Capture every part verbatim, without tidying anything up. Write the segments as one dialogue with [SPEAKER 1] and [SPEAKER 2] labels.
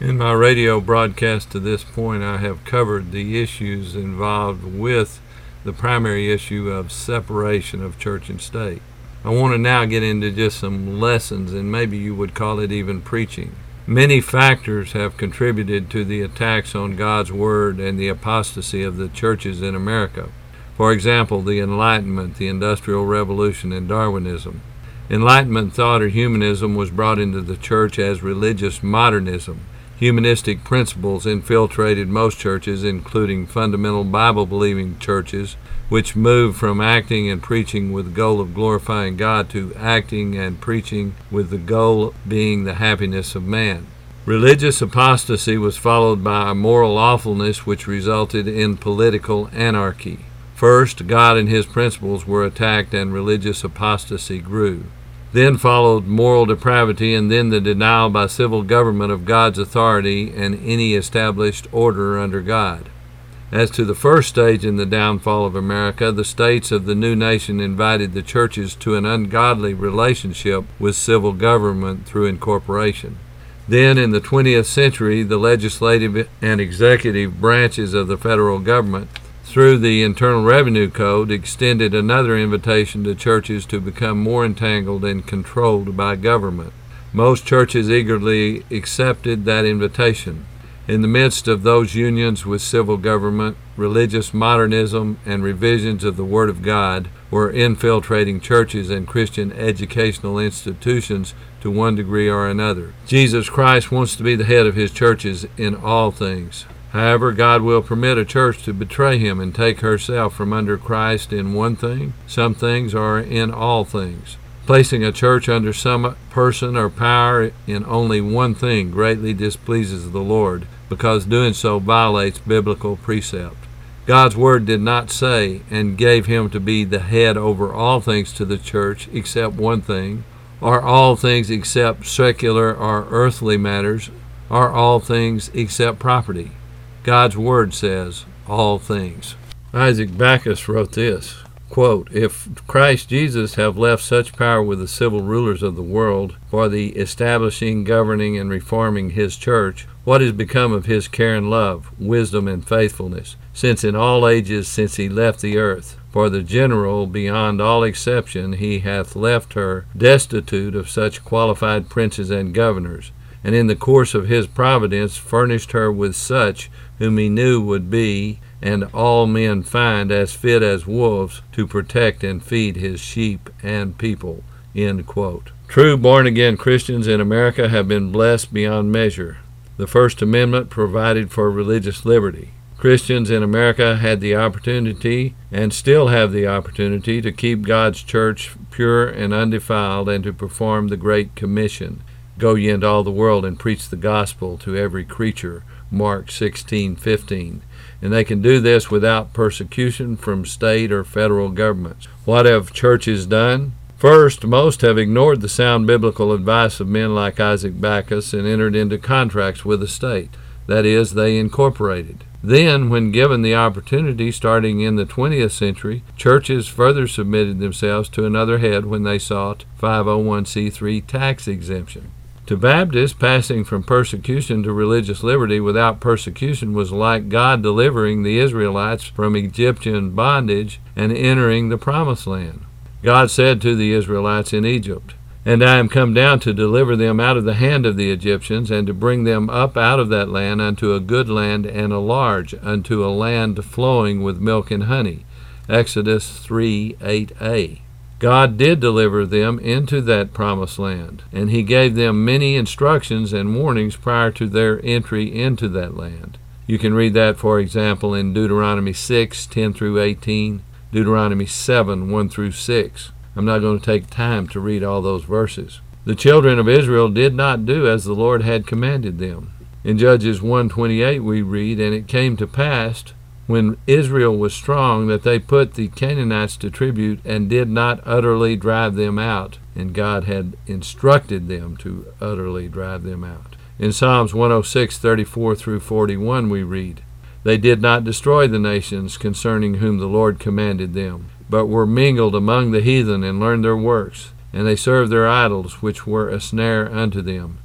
[SPEAKER 1] In my radio broadcast to this point, I have covered the issues involved with the primary issue of separation of church and state. I want to now get into just some lessons, and maybe you would call it even preaching. Many factors have contributed to the attacks on God's Word and the apostasy of the churches in America. For example, the Enlightenment, the Industrial Revolution, and Darwinism. Enlightenment thought or humanism was brought into the church as religious modernism. Humanistic principles infiltrated most churches, including fundamental Bible-believing churches, which moved from acting and preaching with the goal of glorifying God to acting and preaching with the goal being the happiness of man. Religious apostasy was followed by a moral awfulness which resulted in political anarchy. First, God and his principles were attacked and religious apostasy grew. Then followed moral depravity, and then the denial by civil government of God's authority and any established order under God. As to the first stage in the downfall of America, the states of the new nation invited the churches to an ungodly relationship with civil government through incorporation. Then, in the twentieth century, the legislative and executive branches of the federal government, through the Internal Revenue Code, extended another invitation to churches to become more entangled and controlled by government. Most churches eagerly accepted that invitation. In the midst of those unions with civil government, religious modernism and revisions of the Word of God were infiltrating churches and Christian educational institutions to one degree or another. Jesus Christ wants to be the head of his churches in all things. However, God will permit a church to betray him and take herself from under Christ in one thing, some things, or in all things. Placing a church under some person or power in only one thing greatly displeases the Lord, because doing so violates biblical precept. God's Word did not say, and gave him to be the head over all things to the church except one thing, or all things except secular or earthly matters, or all things except property. God's Word says all things. Isaac Backus wrote this, quote, "If Christ Jesus have left such power with the civil rulers of the world for the establishing, governing, and reforming his church, what has become of his care and love, wisdom and faithfulness, since in all ages since he left the earth, for the general, beyond all exception, he hath left her destitute of such qualified princes and governors, and in the course of his providence furnished her with such whom he knew would be, and all men find as fit as wolves, to protect and feed his sheep and people." End quote. True born-again Christians in America have been blessed beyond measure. The First Amendment provided for religious liberty. Christians in America had the opportunity, and still have the opportunity, to keep God's church pure and undefiled and to perform the Great Commission. Go ye into all the world and preach the gospel to every creature, Mark sixteen fifteen. And they can do this without persecution from state or federal governments. What have churches done? First, most have ignored the sound biblical advice of men like Isaac Backus and entered into contracts with the state. That is, they incorporated. Then, when given the opportunity, starting in the twentieth century, churches further submitted themselves to another head when they sought five oh one c three tax exemption. To Baptists, passing from persecution to religious liberty without persecution was like God delivering the Israelites from Egyptian bondage and entering the Promised Land. God said to the Israelites in Egypt, "And I am come down to deliver them out of the hand of the Egyptians, and to bring them up out of that land unto a good land and a large, unto a land flowing with milk and honey." Exodus three eight a. God did deliver them into that promised land, and he gave them many instructions and warnings prior to their entry into that land. You can read that, for example, in Deuteronomy six ten through eighteen, Deuteronomy seven one through six. I'm not going to take time to read all those verses. The children of Israel did not do as the Lord had commanded them. In Judges one twenty-eight we read, "And it came to pass, when Israel was strong, that they put the Canaanites to tribute and did not utterly drive them out." And God had instructed them to utterly drive them out. In Psalms one oh six thirty-four through forty-one we read, "They did not destroy the nations concerning whom the Lord commanded them, but were mingled among the heathen and learned their works. And they served their idols, which were a snare unto them.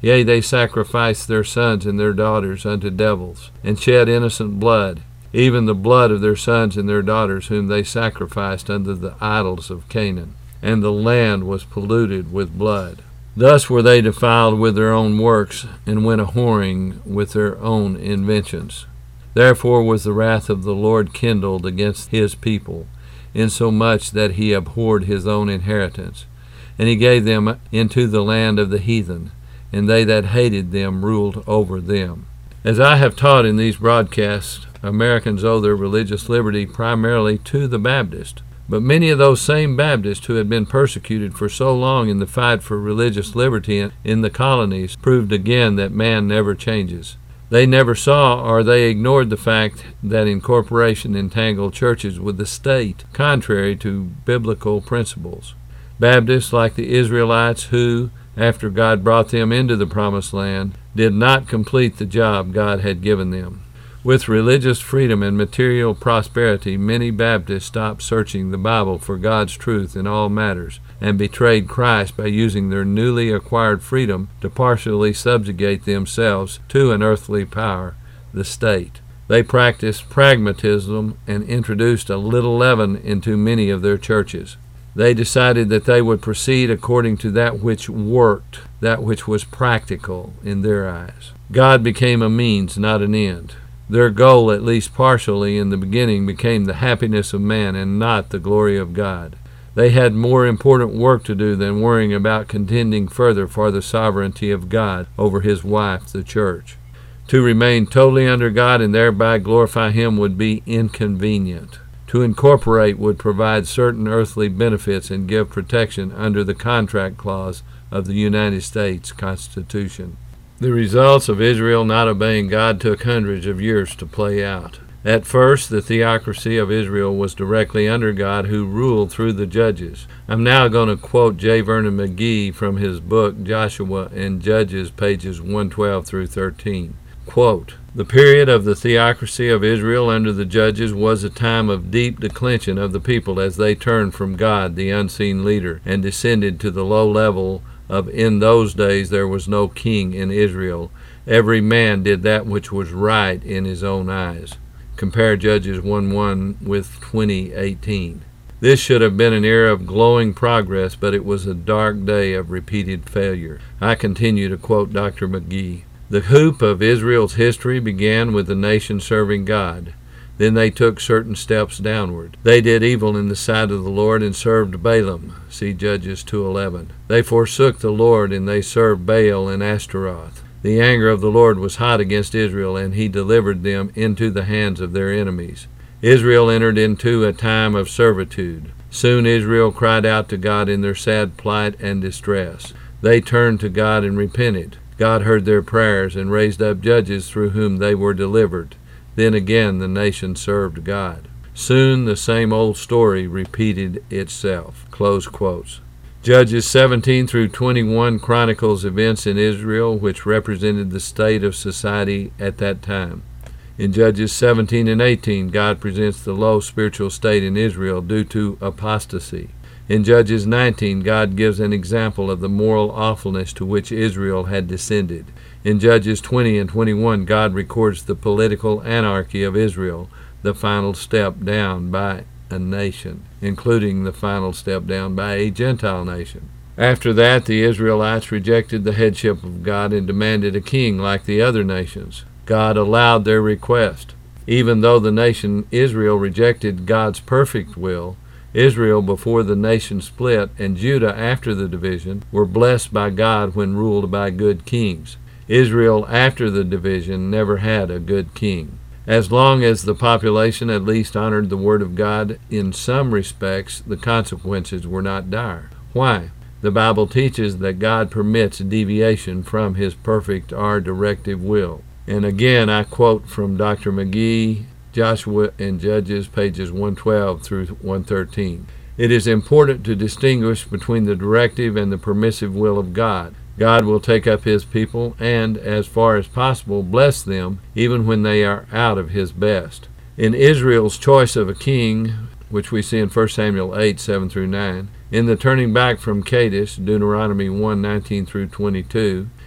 [SPEAKER 1] Yea, they sacrificed their sons and their daughters unto devils, and shed innocent blood, even the blood of their sons and their daughters, whom they sacrificed unto the idols of Canaan. And the land was polluted with blood. Thus were they defiled with their own works, and went a-whoring with their own inventions. Therefore was the wrath of the Lord kindled against his people, insomuch that he abhorred his own inheritance. And he gave them into the land of the heathen, and they that hated them ruled over them. As I have taught in these broadcasts, Americans owe their religious liberty primarily to the Baptist. But many of those same Baptists who had been persecuted for so long in the fight for religious liberty in the colonies proved again that man never changes. They never saw, or they ignored the fact that incorporation entangled churches with the state, contrary to biblical principles. Baptists, like the Israelites who, after God brought them into the promised land, did not complete the job God had given them. With religious freedom and material prosperity, many Baptists stopped searching the Bible for God's truth in all matters, and betrayed Christ by using their newly acquired freedom to partially subjugate themselves to an earthly power, the state. They practiced pragmatism and introduced a little leaven into many of their churches. They decided that they would proceed according to that which worked, that which was practical in their eyes. God became a means, not an end. Their goal, at least partially in the beginning, became the happiness of man and not the glory of God. They had more important work to do than worrying about contending further for the sovereignty of God over his wife, the church. To remain totally under God and thereby glorify him would be inconvenient. To incorporate would provide certain earthly benefits and give protection under the contract clause of the United States Constitution. The results of Israel not obeying God took hundreds of years to play out. At first, the theocracy of Israel was directly under God, who ruled through the judges. I'm now going to quote J. Vernon McGee from his book Joshua and Judges, pages one twelve through thirteen. Quote, "The period of the theocracy of Israel under the judges was a time of deep declension of the people as they turned from God, the unseen leader, and descended to the low level of in those days there was no king in Israel. Every man did that which was right in his own eyes." Compare Judges one one with twenty eighteen. This should have been an era of glowing progress, but it was a dark day of repeated failure. I continue to quote Doctor McGee. "The hoop of Israel's history began with the nation serving God. Then they took certain steps downward. They did evil in the sight of the Lord and served Balaam. See Judges two eleven. They forsook the Lord, and they served Baal and Ashtaroth. The anger of the Lord was hot against Israel, and he delivered them into the hands of their enemies. Israel entered into a time of servitude. Soon Israel cried out to God in their sad plight and distress. They turned to God and repented. God heard their prayers and raised up judges through whom they were delivered. Then again the nation served God. Soon the same old story repeated itself." Close quotes. Judges seventeen through twenty-one chronicles events in Israel which represented the state of society at that time. In Judges seventeen and eighteen, God presents the low spiritual state in Israel due to apostasy. In Judges nineteen, God gives an example of the moral awfulness to which Israel had descended. In Judges twenty and twenty-one, God records the political anarchy of Israel, the final step down by a nation, including the final step down by a Gentile nation. After that, the Israelites rejected the headship of God and demanded a king like the other nations. God allowed their request. Even though the nation Israel rejected God's perfect will, Israel before the nation split and Judah after the division were blessed by God when ruled by good kings. Israel after the division never had a good king. As long as the population at least honored the word of God in some respects, the consequences were not dire. Why? The Bible teaches that God permits deviation from his perfect or directive will. And again, I quote from Doctor McGee, Joshua and Judges, pages one twelve through one thirteen. "It is important to distinguish between the directive and the permissive will of God. God will take up his people and, as far as possible, bless them, even when they are out of his best. In Israel's choice of a king, which we see in First Samuel eight, seven through nine, in the turning back from Kadesh, Deuteronomy one, nineteen through twenty-two,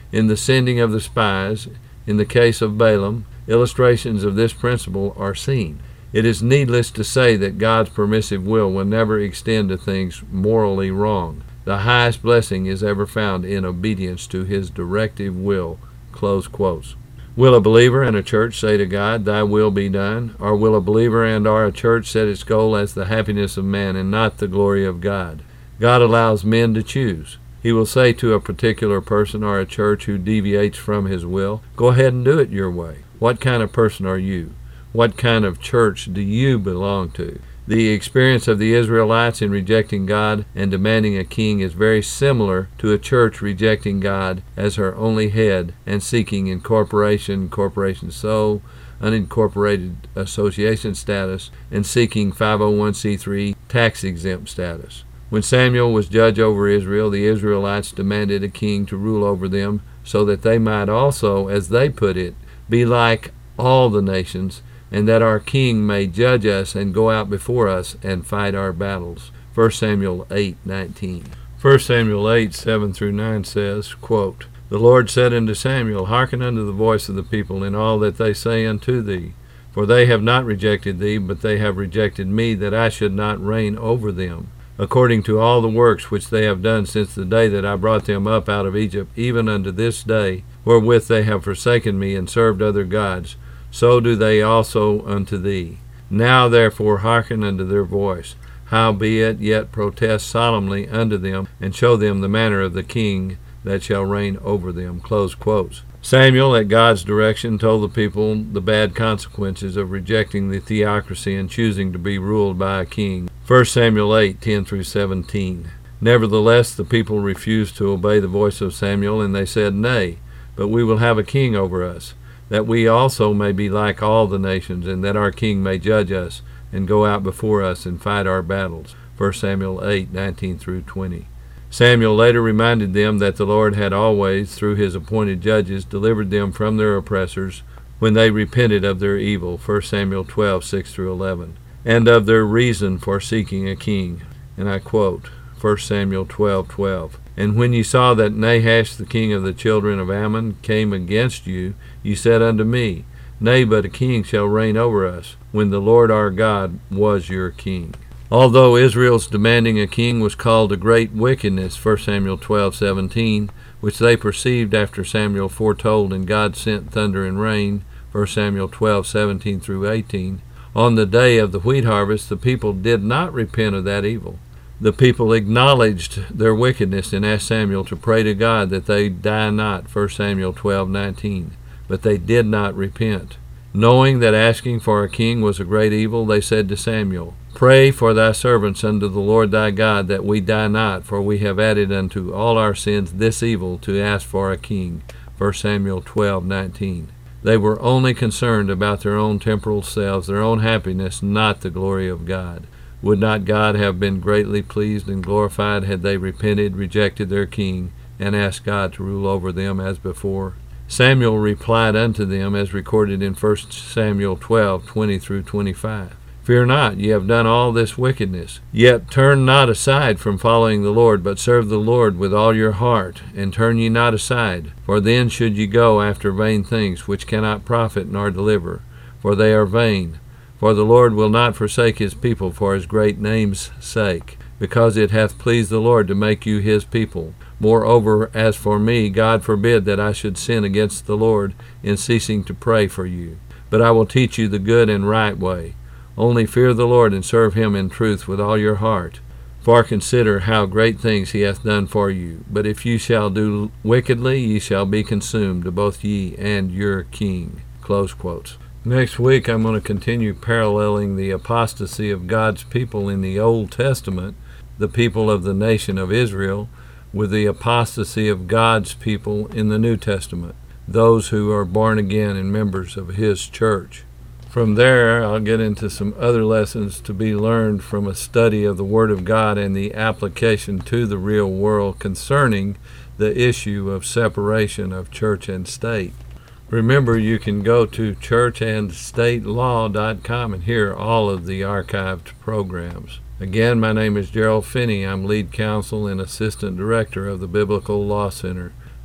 [SPEAKER 1] In the sending of the spies, in the case of Balaam, illustrations of this principle are seen. It is needless to say that God's permissive will will never extend to things morally wrong. The highest blessing is ever found in obedience to his directive will. Close quotes. Will a believer and a church say to God, "Thy will be done"? Or will a believer and or a church set its goal as the happiness of man and not the glory of God? God allows men to choose. He will say to a particular person or a church who deviates from his will, "Go ahead and do it your way." What kind of person are you? What kind of church do you belong to? The experience of the Israelites in rejecting God and demanding a king is very similar to a church rejecting God as her only head and seeking incorporation, corporation sole, unincorporated association status, and seeking five oh one c three tax-exempt status. When Samuel was judge over Israel, the Israelites demanded a king to rule over them so that they might also, as they put it, be like all the nations, and that our king may judge us and go out before us and fight our battles. First Samuel eight nineteen. First Samuel eight seven through nine says, quote, "The Lord said unto Samuel, Hearken unto the voice of the people in all that they say unto thee. For they have not rejected thee, but they have rejected me, that I should not reign over them. According to all the works which they have done since the day that I brought them up out of Egypt, even unto this day, wherewith they have forsaken me and served other gods, so do they also unto thee. Now therefore hearken unto their voice. Howbeit yet protest solemnly unto them, and show them the manner of the king that shall reign over them." Close quotes. Samuel, at God's direction, told the people the bad consequences of rejecting the theocracy and choosing to be ruled by a king. First Samuel eight ten through seventeen. Nevertheless, the people refused to obey the voice of Samuel, and they said, "Nay, but we will have a king over us, that we also may be like all the nations, and that our king may judge us, and go out before us and fight our battles." First Samuel eight nineteen through twenty. Samuel later reminded them that the Lord had always, through his appointed judges, delivered them from their oppressors when they repented of their evil. First Samuel twelve six through eleven. And of their reason for seeking a king. And I quote, First Samuel twelve twelve. "And when ye saw that Nahash the king of the children of Ammon came against you, ye said unto me, Nay, but a king shall reign over us, when the Lord our God was your king." Although Israel's demanding a king was called a great wickedness, First Samuel twelve seventeen, which they perceived after Samuel foretold, and God sent thunder and rain, First Samuel twelve seventeen through eighteen, on the day of the wheat harvest, the people did not repent of that evil. The people acknowledged their wickedness and asked Samuel to pray to God that they die not, First Samuel twelve nineteen, but they did not repent. Knowing that asking for a king was a great evil, they said to Samuel, "Pray for thy servants unto the Lord thy God, that we die not, for we have added unto all our sins this evil, to ask for a king." First Samuel twelve nineteen. They were only concerned about their own temporal selves, their own happiness, not the glory of God. Would not God have been greatly pleased and glorified had they repented, rejected their king, and asked God to rule over them as before? Samuel replied unto them, as recorded in First Samuel twelve twenty through twenty-five. "Fear not, ye have done all this wickedness. Yet turn not aside from following the Lord, but serve the Lord with all your heart, and turn ye not aside. For then should ye go after vain things, which cannot profit nor deliver, for they are vain. For the Lord will not forsake his people for his great name's sake, because it hath pleased the Lord to make you his people. Moreover, as for me, God forbid that I should sin against the Lord in ceasing to pray for you. But I will teach you the good and right way. Only fear the Lord, and serve him in truth with all your heart. For consider how great things he hath done for you. But if you shall do wickedly, ye shall be consumed, both ye and your king." Close quotes. Next week I'm going to continue paralleling the apostasy of God's people in the Old Testament, the people of the nation of Israel, with the apostasy of God's people in the New Testament, those who are born again and members of his church. From there, I'll get into some other lessons to be learned from a study of the Word of God and the application to the real world concerning the issue of separation of church and state. Remember, you can go to church and state law dot com and hear all of the archived programs. Again, my name is Gerald Finney. I'm lead counsel and assistant director of the Biblical Law Center.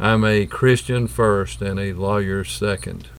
[SPEAKER 1] I'm a Christian first and a lawyer second.